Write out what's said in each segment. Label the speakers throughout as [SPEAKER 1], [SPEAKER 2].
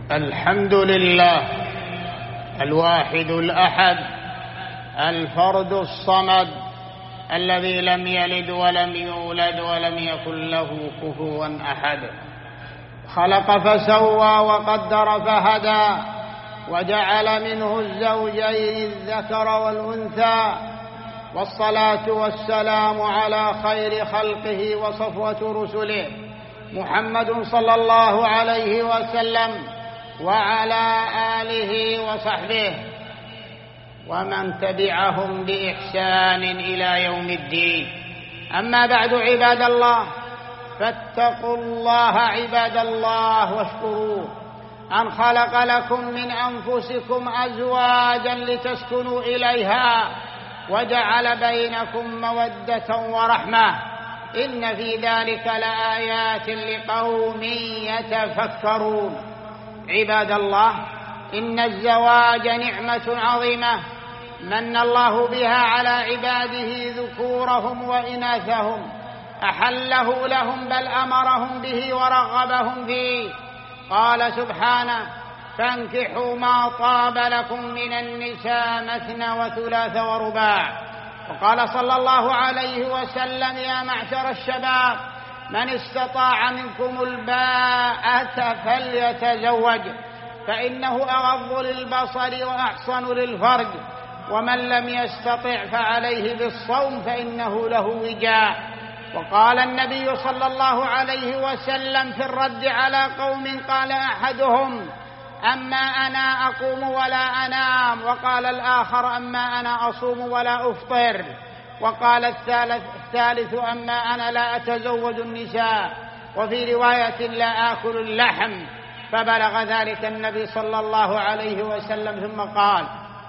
[SPEAKER 1] الحمد لله الواحد الأحد الفرد الصمد الذي لم يلد ولم يولد ولم يكن له كفوا أحد. خلق فسوى وقدر فهدى وجعل منه الزوجين الذكر والأنثى، والصلاة والسلام على خير خلقه وصفوة رسله محمد صلى الله عليه وسلم وعلى آله وصحبه ومن تبعهم بإحسان إلى يوم الدين. أما بعد، عباد الله، فاتقوا الله عباد الله واشكروه أن خلق لكم من أنفسكم أزواجا لتسكنوا إليها وجعل بينكم مودة ورحمة، إن في ذلك لآيات لقوم يتفكرون. عباد الله، إن الزواج نعمة عظيمة من الله بها على عباده ذكورهم وإناثهم، أحله لهم بل أمرهم به ورغبهم فيه. قال سبحانه: فانكحوا ما طاب لكم من النساء مثنى وثلاث ورباع. وقال صلى الله عليه وسلم: يا معشر الشباب، من استطاع منكم الباءة فليتزوج، فإنه أغض للبصر وأحصن للفرج، ومن لم يستطع فعليه بالصوم فإنه له وجاء. وقال النبي صلى الله عليه وسلم في الرد على قوم قال أحدهم: أما أنا أقوم ولا أنام، وقال الآخر: أما أنا أصوم ولا أفطر، وقال الثالث: أما أنا لا أتزوج النساء، وفي رواية: لا آكل اللحم. فبلغ ذلك النبي صلى الله عليه وسلم ثم قال: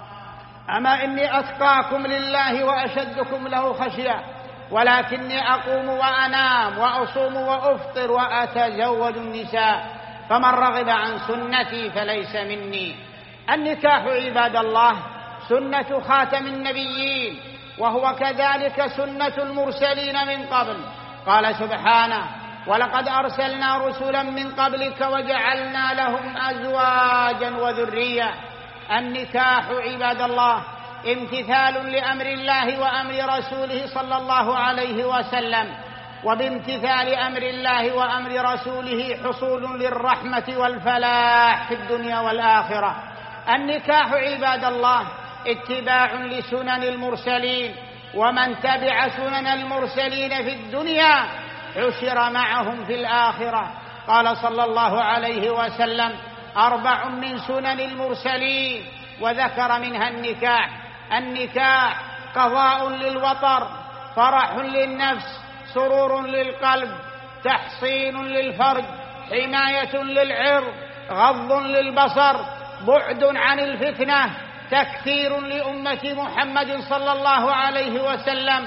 [SPEAKER 1] أما إني أتقاكم لله وأشدكم له خشية، ولكني أقوم وأنام وأصوم وأفطر وأتزوج النساء، فمن رغب عن سنتي فليس مني. النكاح عباد الله سنة خاتم النبيين، وهو كذلك سنة المرسلين من قبل. قال سبحانه: ولقد أرسلنا رسلا من قبلك وجعلنا لهم أزواجا وذرية. النكاح عباد الله امتثال لأمر الله وأمر رسوله صلى الله عليه وسلم، وبامتثال أمر الله وأمر رسوله حصول للرحمة والفلاح في الدنيا والآخرة. النكاح عباد الله اتباع لسنن المرسلين، ومن تبع سنن المرسلين في الدنيا حشر معهم في الآخرة. قال صلى الله عليه وسلم: 4 من سنن المرسلين، وذكر منها النكاح. النكاح قضاء للوطر، فرح للنفس، سرور للقلب، تحصين للفرج، حماية للعرض، غض للبصر، بعد عن الفتنة، تكثير لأمة محمد صلى الله عليه وسلم،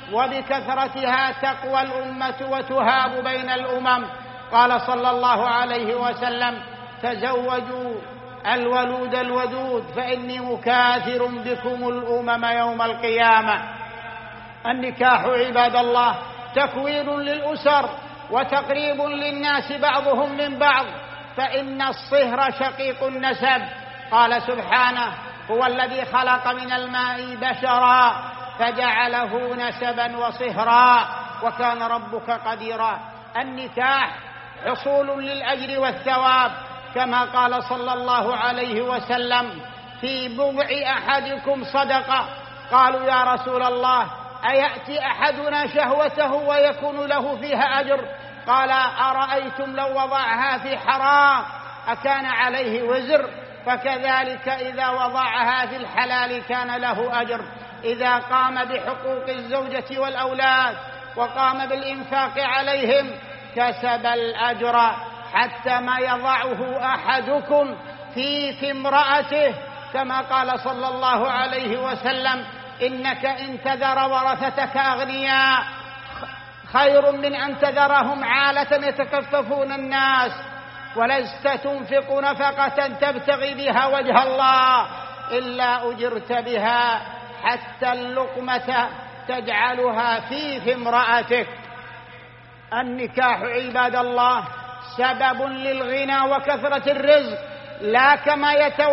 [SPEAKER 1] وبكثرتها تقوى الأمة وتهاب بين الأمم. قال صلى الله عليه وسلم: تزوجوا الولود الودود فإني مكاثر بكم الأمم يوم القيامة. النكاح عباد الله تكوين للأسر وتقريب للناس بعضهم من بعض، فإن الصهر شقيق النسب. قال سبحانه: هو الذي خلق من الماء بشرا فجعله نسبا وصهرا وكان ربك قديرا. النكاح حصول للأجر والثواب، كما قال صلى الله عليه وسلم: في بضع أحدكم صدقة. قالوا: يا رسول الله، أيأتي أحدنا شهوته ويكون له فيها أجر؟ قال: أرأيتم لو وضعها في حرام أكان عليه وزر؟ فكذلك إذا وضعها في الحلال كان له أجر. إذا قام بحقوق الزوجة والأولاد وقام بالإنفاق عليهم كسب الأجر، حتى ما يضعه أحدكم في امرأته، كما قال صلى الله عليه وسلم: إنك إن تذر ورثتك أغنياء خير من أن تذرهم عالة يتكففون الناس، ولست تنفق نفقة تبتغي بها وجه الله إلا أجرت بها، حتى اللقمة تجعلها في امرأتك. النكاح عباد الله سبب للغنى وكثرة الرزق، لا كما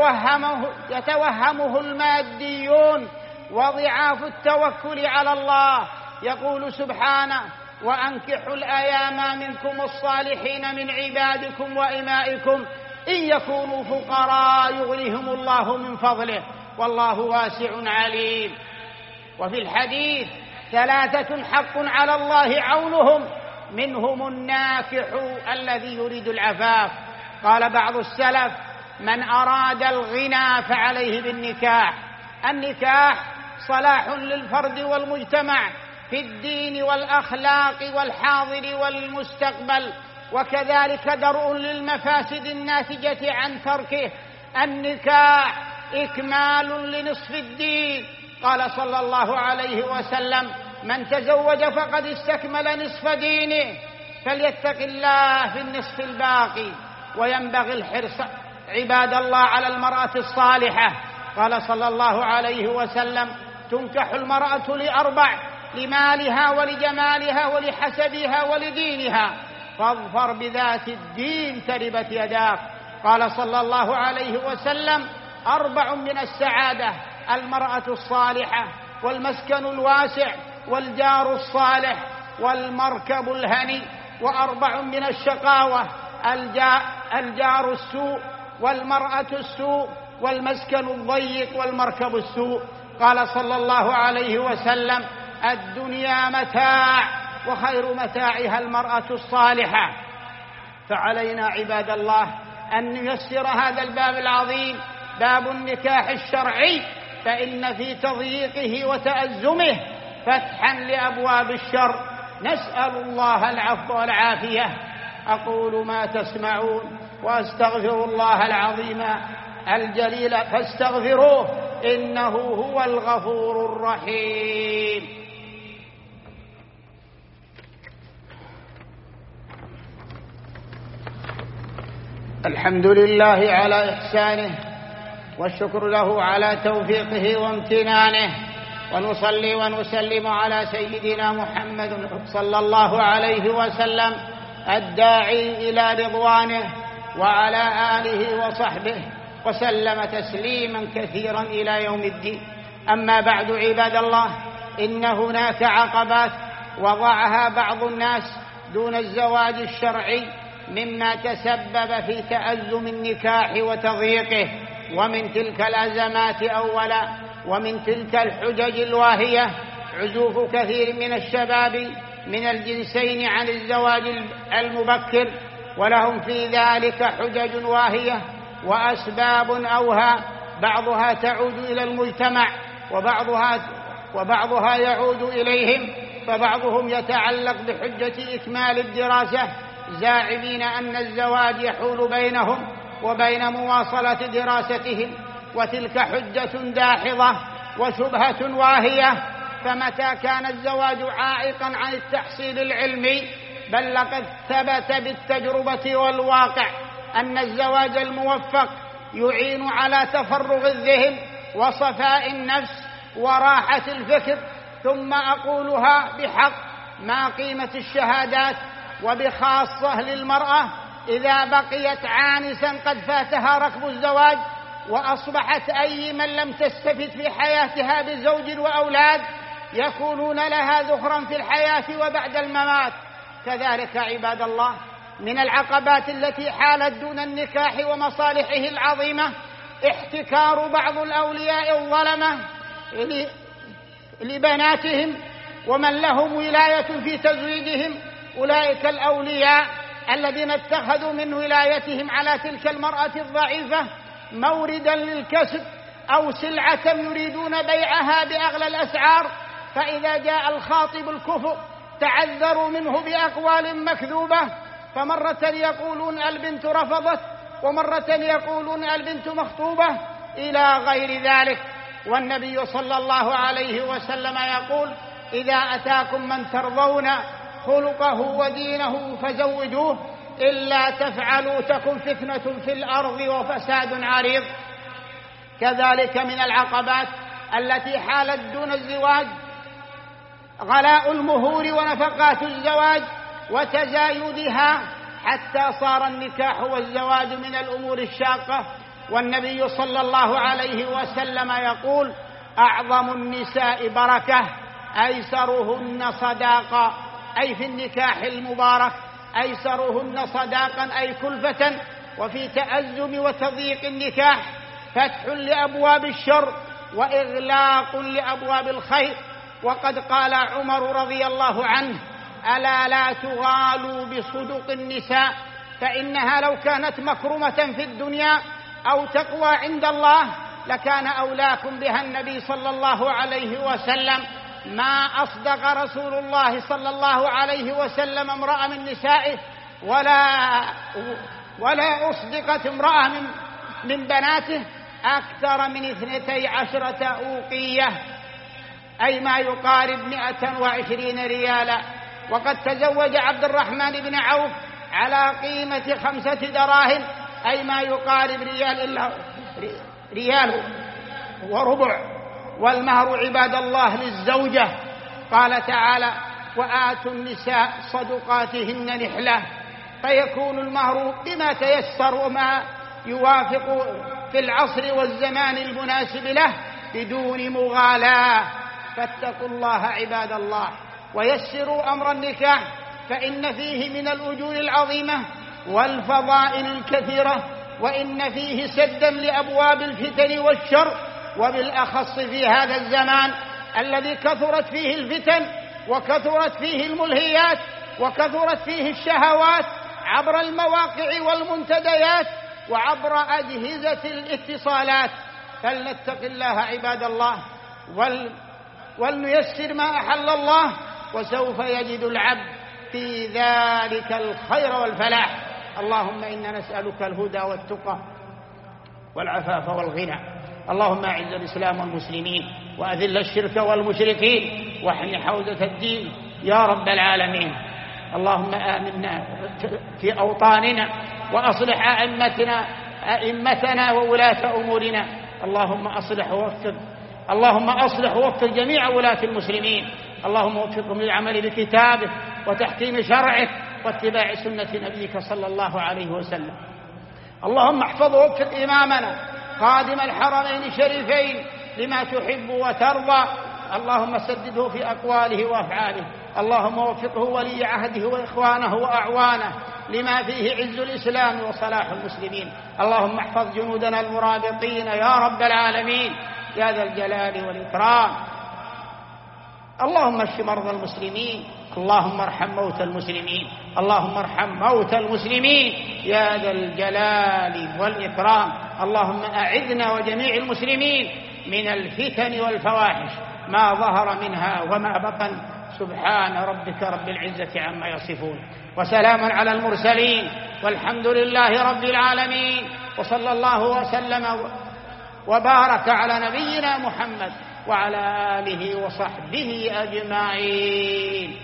[SPEAKER 1] يتوهمه الماديون وضعاف التوكل على الله. يقول سبحانه: وأنكحوا الأيام منكم الصالحين من عبادكم وإمائكم إن يكونوا فقراء يغنيهم الله من فضله والله واسع عليم. وفي الحديث: 3 حق على الله عونهم، منهم الناكح الذي يريد العفاف. قال بعض السلف: من أراد الغنى فعليه بالنكاح. النكاح صلاح للفرد والمجتمع في الدين والأخلاق والحاضر والمستقبل، وكذلك درء للمفاسد الناتجة عن تركه. النكاح إكمال لنصف الدين. قال صلى الله عليه وسلم: من تزوج فقد استكمل نصف دينه، فليتق الله في النصف الباقي. وينبغي الحرص عباد الله على المرأة الصالحة. قال صلى الله عليه وسلم: تنكح المرأة ل4: لمالها ولجمالها ولحسبها ولدينها، فاظفر بذات الدين تربت يداك. قال صلى الله عليه وسلم: 4 من السعادة: المرأة الصالحة، والمسكن الواسع، والجار الصالح، والمركب الهني. 4 من الشقاوة: الجار السوء، والمرأة السوء، والمسكن الضيق، والمركب السوء. قال صلى الله عليه وسلم: الدنيا متاع، وخير متاعها المرأة الصالحة. فعلينا عباد الله أن نيسر هذا الباب العظيم، باب النكاح الشرعي، فإن في تضييقه وتأزمه فتحا لأبواب الشر. نسأل الله العفو والعافية. أقول ما تسمعون وأستغفر الله العظيم الجليل فاستغفروه إنه هو الغفور الرحيم. الحمد لله على إحسانه، والشكر له على توفيقه وامتنانه، ونصلي ونسلم على سيدنا محمد صلى الله عليه وسلم الداعي إلى رضوانه، وعلى آله وصحبه وسلم تسليما كثيرا إلى يوم الدين. أما بعد عباد الله، إن هناك عقبات وضعها بعض الناس دون الزواج الشرعي مما تسبب في تأزم النكاح وتضييقه. ومن تلك الأزمات أولا، ومن تلك الحجج الواهية، عزوف كثير من الشباب من الجنسين عن الزواج المبكر، ولهم في ذلك حجج واهية وأسباب أوهى، بعضها تعود إلى المجتمع وبعضها يعود إليهم. فبعضهم يتعلق بحجة إكمال الدراسة، زاعمين أن الزواج يحول بينهم وبين مواصلة دراستهم، وتلك حجة داحضة وشبهة واهية. فمتى كان الزواج عائقا عن التحصيل العلمي، بل لقد ثبت بالتجربة والواقع أن الزواج الموفق يعين على تفرغ الذهن وصفاء النفس وراحة الفكر. ثم أقولها بحق: ما قيمة الشهادات، وبخاصة للمرأة إذا بقيت عانسا قد فاتها ركب الزواج، وأصبحت أي من لم تستفد في حياتها بزوج وأولاد يكونون لها ذخرا في الحياة وبعد الممات. كذلك عباد الله، من العقبات التي حالت دون النكاح ومصالحه العظيمة احتكار بعض الأولياء الظلمة لبناتهم ومن لهم ولاية في تزويجهم. أولئك الأولياء الذين اتخذوا من ولايتهم على تلك المرأة الضعيفة موردا للكسب أو سلعة يريدون بيعها بأغلى الأسعار، فإذا جاء الخاطب الكفء تعذروا منه بأقوال مكذوبة، فمرة يقولون البنت رفضت، ومرة يقولون البنت مخطوبة، إلى غير ذلك. والنبي صلى الله عليه وسلم يقول: إذا أتاكم من ترضون خلقه ودينه فزوجوه، إلا تفعلوا تكن فتنة في الأرض وفساد عريض. كذلك من العقبات التي حالت دون الزواج غلاء المهور ونفقات الزواج وتزايدها، حتى صار النكاح والزواج من الأمور الشاقة. والنبي صلى الله عليه وسلم يقول: أعظم النساء بركة أيسرهن صداقا، أي في النكاح المبارك أيسرهن صداقا أي كلفة. وفي تأزم وتضييق النكاح فتح لأبواب الشر وإغلاق لأبواب الخير. وقد قال عمر رضي الله عنه: ألا لا تغالوا بصدق النساء، فإنها لو كانت مكرمة في الدنيا أو تقوى عند الله لكان أولاكم بها النبي صلى الله عليه وسلم. ما أصدق رسول الله صلى الله عليه وسلم امرأة من نسائه، ولا أصدقت امرأة من بناته أكثر من 12 أوقية، أي ما يقارب 120 ريالا. وقد تزوج عبد الرحمن بن عوف على قيمة 5 دراهم، أي ما يقارب ريال وربع. والمهر عباد الله للزوجة، قال تعالى: وآتوا النساء صدقاتهن نحلة، فيكون المهر بما تيسر وما يوافق في العصر والزمان المناسب له بدون مغالاة. فاتقوا الله عباد الله ويسروا أمر النكاح، فإن فيه من الأجور العظيمة والفضائل الكثيرة، وإن فيه سدا لأبواب الفتن والشر، وبالأخص في هذا الزمان الذي كثرت فيه الفتن وكثرت فيه الملهيات وكثرت فيه الشهوات عبر المواقع والمنتديات وعبر أجهزة الاتصالات. فلنتق الله عباد الله ولنيسر ما أحل الله، وسوف يجد العبد في ذلك الخير والفلاح. اللهم إنا نسألك الهدى والتقى والعفاف والغنى. اللهم أعز الإسلام والمسلمين وأذل الشرك والمشركين واحمي حوزة الدين يا رب العالمين. اللهم آمنا في أوطاننا وأصلح أئمتنا وولاة أمورنا. اللهم أصلح ووفق جميع ولاة المسلمين. اللهم وفقهم للعمل بكتابه وتحكيم شرعه واتباع سنة نبيك صلى الله عليه وسلم. اللهم احفظ ووفق إمامنا خادم الحرمين الشريفين لما تحب وترضى. اللهم سدده في أقواله وأفعاله. اللهم وفقه ولي عهده وإخوانه وأعوانه لما فيه عز الإسلام وصلاح المسلمين. اللهم احفظ جنودنا المرابطين يا رب العالمين يا ذا الجلال والإكرام. اللهم اشف مرضى المسلمين. اللهم ارحم موتى المسلمين. اللهم ارحم موتى المسلمين يا ذا الجلال والإكرام. اللهم أعذنا وجميع المسلمين من الفتن والفواحش ما ظهر منها وما بطن. سبحان ربك رب العزة عما يصفون، وسلام على المرسلين، والحمد لله رب العالمين. وصلى الله وسلم وبارك على نبينا محمد وعلى آله وصحبه أجمعين.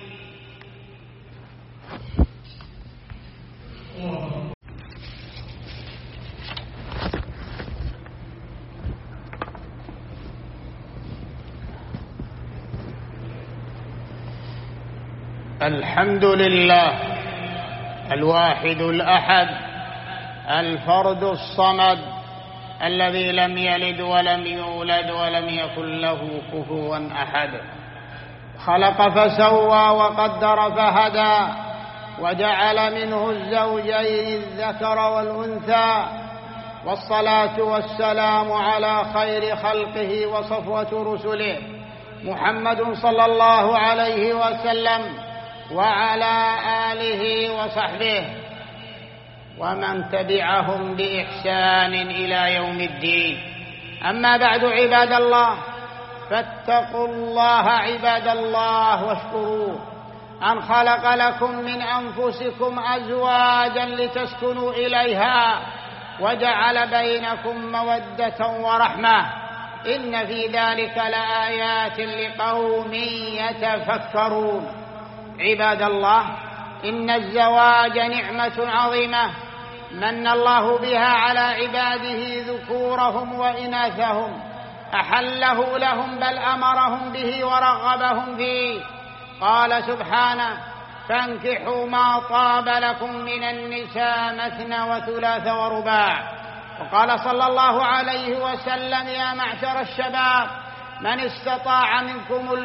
[SPEAKER 1] الحمد لله الواحد الأحد الفرد الصمد الذي لم يلد ولم يولد ولم يكن له كفوا أحد. خلق فسوى وقدر فهدى وجعل منه الزوجين الذكر والأنثى. والصلاة والسلام على خير خلقه وصفوة رسله محمد صلى الله عليه وسلم وعلى آله وصحبه ومن تبعهم بإحسان إلى يوم الدين. أما بعد عباد الله، فاتقوا الله عباد الله واشكروه أن خلق لكم من أنفسكم أزواجا لتسكنوا إليها وجعل بينكم مودة ورحمة. إن في ذلك لآيات لقوم يتفكرون. عباد الله، إن الزواج نعمة عظيمة من الله بها على عباده ذكورهم وإناثهم، أحله لهم بل أمرهم به ورغبهم فيه. قال سبحانه: فانكحوا ما طاب لكم من النساء مثنى وثلاث ورباع. وقال صلى الله عليه وسلم: يا معشر الشباب، من استطاع منكم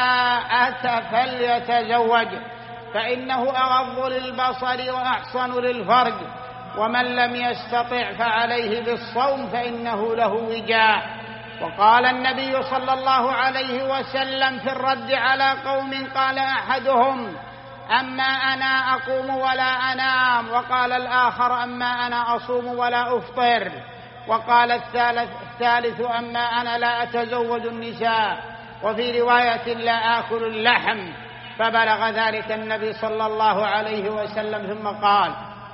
[SPEAKER 1] الباءة فليتزوج، فإنه أغض للبصر وأحصن للفرج، ومن لم يستطع فعليه بالصوم فإنه له وجاء. وقال النبي صلى الله عليه وسلم في الرد على قوم قال أحدهم: أما أنا أقوم ولا أنام، وقال الآخر: أما أنا أصوم ولا أفطر، وقال الثالث: أما أنا لا أتزوج النساء، وفي رواية: لا آكل اللحم. فبلغ ذلك النبي صلى الله عليه وسلم ثم قال: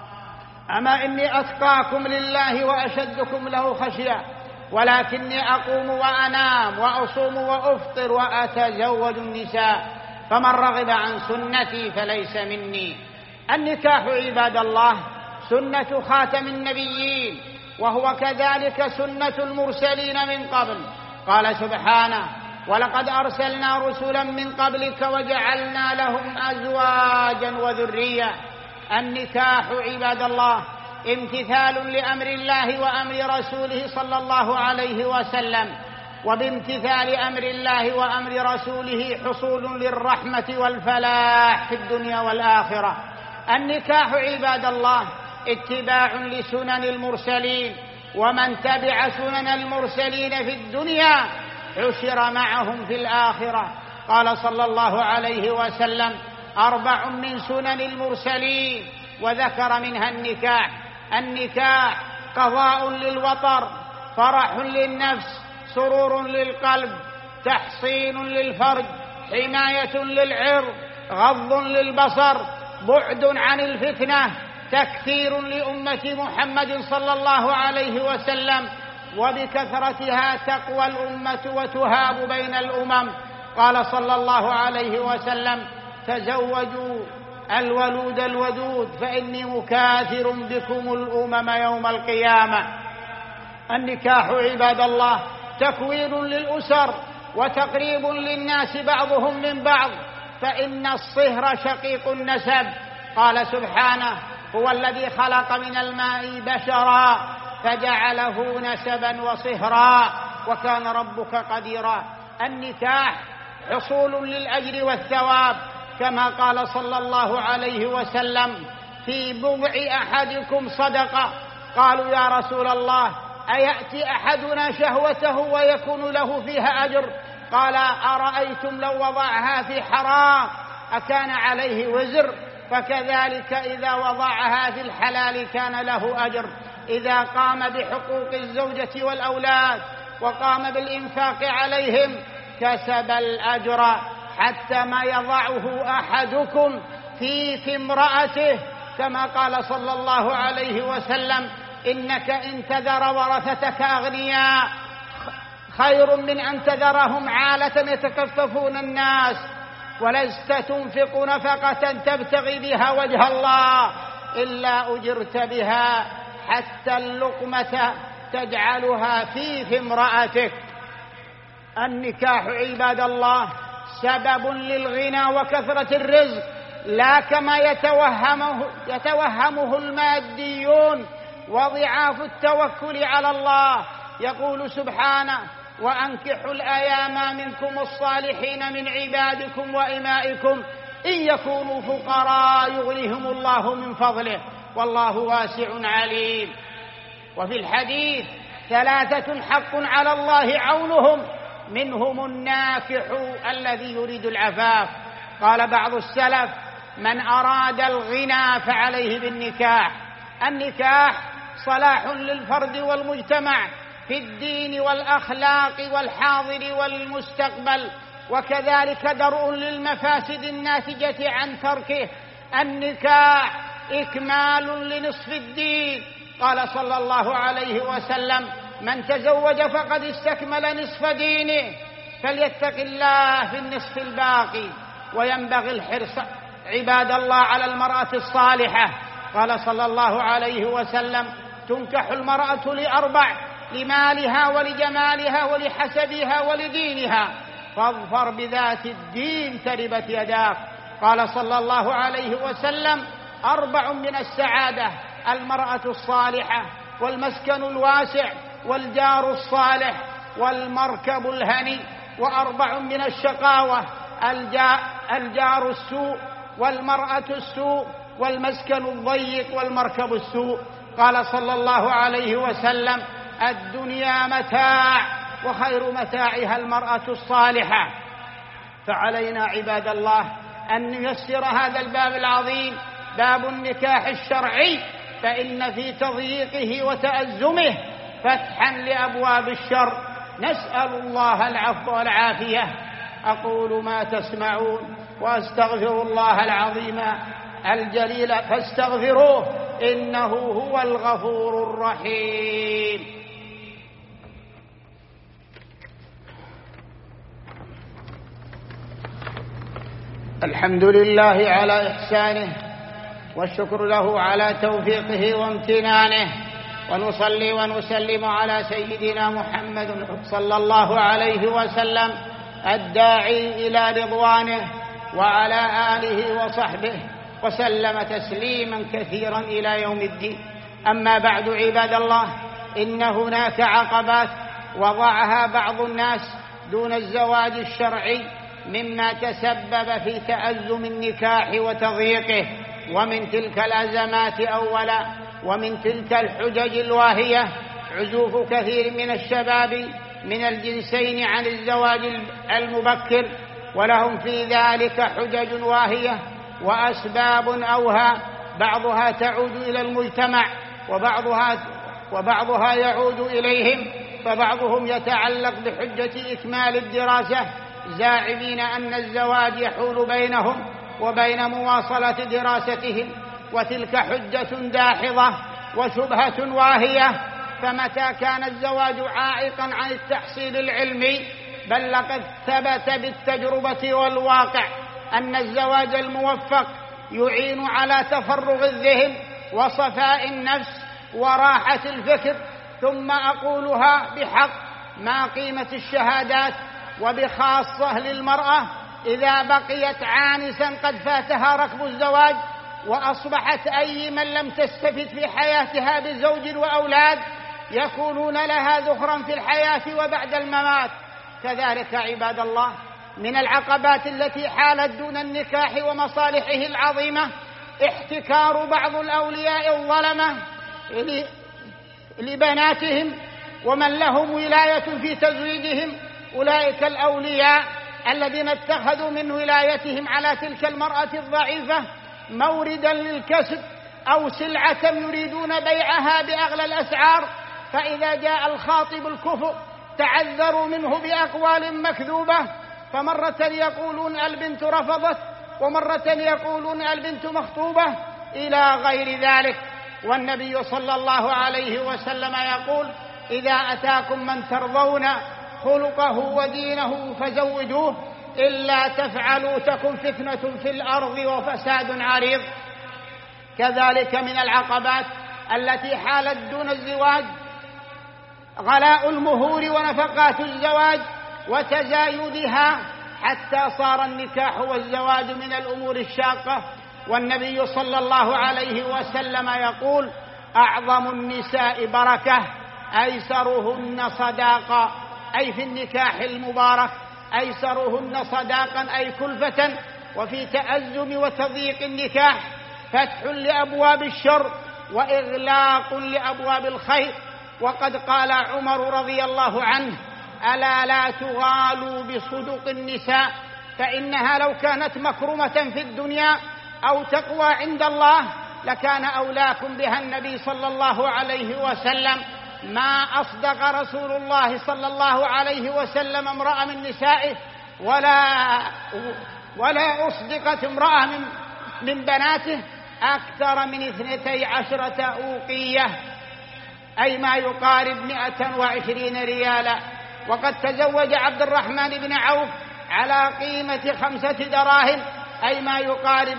[SPEAKER 1] أما إني أتقاكم لله وأشدكم له خشية، ولكني أقوم وأنام وأصوم وأفطر وأتزوج النساء، فمن رغب عن سنتي فليس مني. النكاح عباد الله سنة خاتم النبيين، وهو كذلك سنة المرسلين من قبل. قال سبحانه: ولقد أرسلنا رسلا من قبلك وجعلنا لهم أزواجا وذرية. النكاح عباد الله امتثال لأمر الله وأمر رسوله صلى الله عليه وسلم، وبامتثال أمر الله وأمر رسوله حصول للرحمة والفلاح في الدنيا والآخرة. النكاح عباد الله اتباع لسنن المرسلين، ومن تبع سنن المرسلين في الدنيا حشر معهم في الآخرة. قال صلى الله عليه وسلم: 4 من سنن المرسلين، وذكر منها النكاح. النكاح قضاء للوطر، فرح للنفس، سرور للقلب، تحصين للفرج، حماية للعرض، غض للبصر، بعد عن الفتنة، تكثير لأمة محمد صلى الله عليه وسلم، وبكثرتها تقوى الأمة وتهاب بين الأمم. قال صلى الله عليه وسلم: تزوجوا الولود الودود فإني مكاثر بكم الأمم يوم القيامة. النكاح عباد الله تكوين للأسر وتقريب للناس بعضهم من بعض، فإن الصهر شقيق النسب. قال سبحانه: هو الذي خلق من الماء بشرا فجعله نسبا وصهرا وكان ربك قديرا. النكاح حصول للأجر والثواب، كما قال صلى الله عليه وسلم: في بضع أحدكم صدقة. قالوا: يا رسول الله، أيأتي أحدنا شهوته ويكون له فيها أجر؟ قال: أرأيتم لو وضعها في حرام أكان عليه وزر؟ فكذلك إذا وضعها في الحلال كان له أجر. إذا قام بحقوق الزوجة والأولاد وقام بالإنفاق عليهم كسب الأجر، حتى ما يضعه أحدكم في امرأته، كما قال صلى الله عليه وسلم: إنك إن تذر ورثتك أغنياء خير من أن تذرهم عالة يتكففون الناس، ولست تنفق نفقة تبتغي بها وجه الله إلا أجرت بها، حتى اللقمة تجعلها في امرأتك. النكاح عباد الله سبب للغنى وكثرة الرزق، لا كما يتوهمه الماديون وضعاف التوكل على الله. يقول سبحانه: وأنكحوا الأيام منكم الصالحين من عبادكم وإمائكم إن يكونوا فقراء يغنيهم الله من فضله والله واسع عليم. وفي الحديث: 3 حق على الله عونهم، منهم الناكح الذي يريد العفاف. قال بعض السلف: من أراد الغنى فعليه بالنكاح. النكاح صلاح للفرد والمجتمع في الدين والأخلاق والحاضر والمستقبل، وكذلك درء للمفاسد الناتجة عن تركه. النكاح إكمال لنصف الدين. قال صلى الله عليه وسلم: من تزوج فقد استكمل نصف دينه، فليتق الله في النصف الباقي. وينبغي الحرص عباد الله على المرأة الصالحة. قال صلى الله عليه وسلم: تنكح المرأة ل4: لمالها ولجمالها ولحسبها ولدينها، فاظفر بذات الدين تربت يداك. قال صلى الله عليه وسلم: 4 من السعادة: المرأة الصالحة، والمسكن الواسع، والجار الصالح، والمركب الهني. 4 من الشقاوة: الجار السوء، والمرأة السوء، والمسكن الضيق، والمركب السوء. قال صلى الله عليه وسلم: الدنيا متاع، وخير متاعها المرأة الصالحة. فعلينا عباد الله أن نيسر هذا الباب العظيم، باب النكاح الشرعي، فإن في تضييقه وتأزمه فتحا لأبواب الشر. نسأل الله العفو والعافية. أقول ما تسمعون وأستغفر الله العظيم الجليل فاستغفروه إنه هو الغفور الرحيم. الحمد لله على إحسانه، والشكر له على توفيقه وامتنانه، ونصلي ونسلم على سيدنا محمد صلى الله عليه وسلم الداعي إلى رضوانه، وعلى آله وصحبه وسلم تسليما كثيرا إلى يوم الدين. أما بعد عباد الله، إن هناك عقبات وضعها بعض الناس دون الزواج الشرعي مما تسبب في تأزم النكاح وتضييقه. ومن تلك الأزمات أولا، ومن تلك الحجج الواهية، عزوف كثير من الشباب من الجنسين عن الزواج المبكر، ولهم في ذلك حجج واهية وأسباب أوهى، بعضها تعود إلى المجتمع وبعضها يعود إليهم. فبعضهم يتعلق بحجة إكمال الدراسة، زاعمين أن الزواج يحول بينهم وبين مواصلة دراستهم، وتلك حجة داحضة وشبهة واهية. فمتى كان الزواج عائقا عن التحصيل العلمي، بل لقد ثبت بالتجربة والواقع أن الزواج الموفق يعين على تفرغ الذهن وصفاء النفس وراحة الفكر. ثم أقولها بحق: ما قيمة الشهادات، وبخاصة للمرأة إذا بقيت عانسا قد فاتها ركب الزواج، وأصبحت أي من لم تستفد في حياتها بزوج وأولاد يكونون لها ذخرا في الحياة وبعد الممات. كذلك عباد الله، من العقبات التي حالت دون النكاح ومصالحه العظيمة احتكار بعض الأولياء الظلمة لبناتهم ومن لهم ولاية في تزويجهم. أولئك الأولياء الذين اتخذوا من ولايتهم على تلك المرأة الضعيفة موردا للكسب أو سلعة يريدون بيعها بأغلى الأسعار، فإذا جاء الخاطب الكفء تعذروا منه بأقوال مكذوبة، فمرة يقولون البنت رفضت، ومرة يقولون البنت مخطوبة، إلى غير ذلك. والنبي صلى الله عليه وسلم يقول: إذا أتاكم من ترضون خلقه ودينه فزوجوه، إلا تفعلوا تكن فتنة في الأرض وفساد عريض. كذلك من العقبات التي حالت دون الزواج غلاء المهور ونفقات الزواج وتزايدها، حتى صار النكاح والزواج من الأمور الشاقة. والنبي صلى الله عليه وسلم يقول: أعظم النساء بركة أيسرهن صداقا، أي في النكاح المبارك أيسرهن صداقا أي كلفة. وفي تأزم وتضييق النكاح فتح لأبواب الشر وإغلاق لأبواب الخير. وقد قال عمر رضي الله عنه: ألا لا تغالوا بصدق النساء، فإنها لو كانت مكرمة في الدنيا أو تقوى عند الله لكان أولاكم بها النبي صلى الله عليه وسلم. ما أصدق رسول الله صلى الله عليه وسلم امرأة من نسائه، ولا أصدقت امرأة من بناته أكثر من 12 أوقية، أي ما يقارب 120 ريالا. وقد تزوج عبد الرحمن بن عوف على قيمة 5 دراهم، أي ما يقارب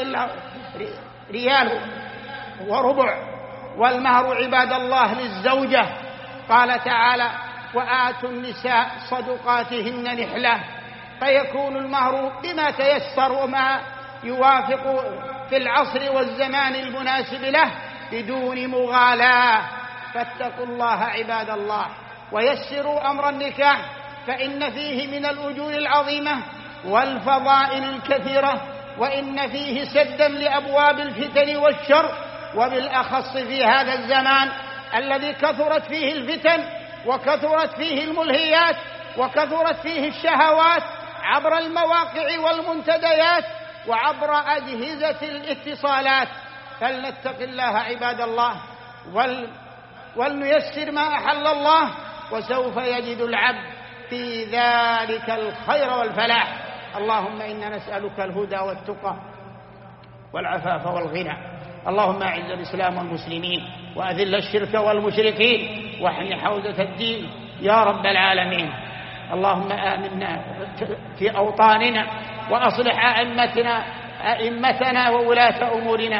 [SPEAKER 1] ريال وربع. والمهر عباد الله للزوجة، قال تعالى: وآتوا النساء صدقاتهن نحلة، فيكون المهر بما تيسر وما يوافق في العصر والزمان المناسب له بدون مغالاة. فاتقوا الله عباد الله ويسروا أمر النكاح، فإن فيه من الأجور العظيمة والفضائل الكثيرة، وإن فيه سدا لأبواب الفتن والشر، وبالأخص في هذا الزمان الذي كثرت فيه الفتن وكثرت فيه الملهيات وكثرت فيه الشهوات عبر المواقع والمنتديات وعبر أجهزة الاتصالات. فلنتق الله عباد الله ولنيسر ما أحل الله، وسوف يجد العبد في ذلك الخير والفلاح. اللهم إنا نسألك الهدى والتقى والعفاف والغنى. اللهم أعز الإسلام والمسلمين وأذل الشرك والمشركين واحمِ حوزة الدين يا رب العالمين. اللهم آمنا في أوطاننا وأصلح أئمتنا وولاة أمورنا.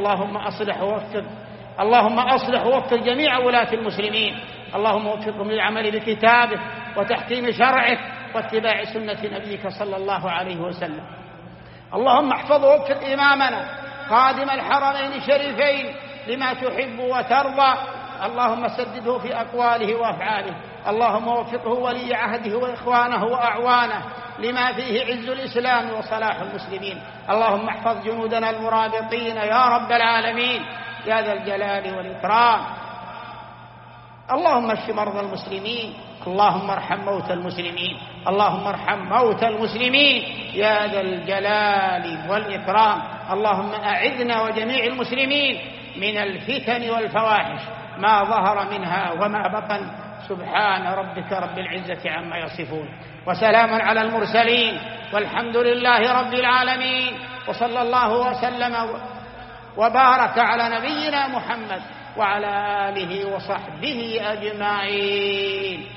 [SPEAKER 1] اللهم أصلح ووفق جميع ولاة المسلمين. اللهم وفقهم للعمل بكتابه وتحكيم شرعه واتباع سنة نبيك صلى الله عليه وسلم. اللهم احفظ ووفق إمامنا خادم الحرمين الشريفين لما تحب وترضى. اللهم سدده في أقواله وأفعاله. اللهم وفقه ولي عهده وإخوانه وأعوانه لما فيه عز الإسلام وصلاح المسلمين. اللهم احفظ جنودنا المرابطين يا رب العالمين يا ذا الجلال والإكرام. اللهم اشف مرضى المسلمين. اللهم ارحم موتى المسلمين. اللهم ارحم موتى المسلمين يا ذا الجلال والإكرام. اللهم أعذنا وجميع المسلمين من الفتن والفواحش ما ظهر منها وما بطن. سبحان ربك رب العزة عما يصفون وسلام على المرسلين والحمد لله رب العالمين. وصلى الله وسلم وبارك على نبينا محمد وعلى آله وصحبه أجمعين.